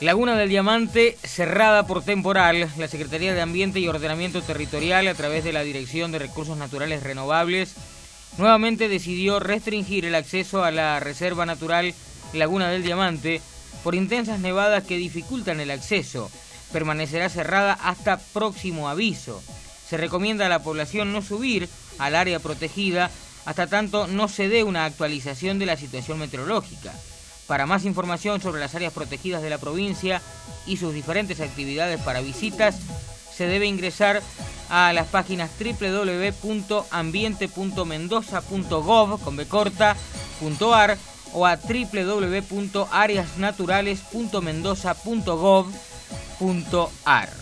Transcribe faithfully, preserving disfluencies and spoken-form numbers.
Laguna del Diamante cerrada por temporal. La Secretaría de Ambiente y Ordenamiento Territorial, a través de la Dirección de Recursos Naturales Renovables, nuevamente decidió restringir el acceso a la Reserva Natural Laguna del Diamante por intensas nevadas que dificultan el acceso. Permanecerá cerrada hasta próximo aviso. Se recomienda a la población no subir al área protegida hasta tanto no se dé una actualización de la situación meteorológica. Para más información sobre las áreas protegidas de la provincia y sus diferentes actividades para visitas, se debe ingresar a las páginas doble u doble u doble u punto ambiente punto mendoza punto gov con b corta punto ar o a doble u doble u doble u punto áreas naturales punto mendoza punto gov punto ar.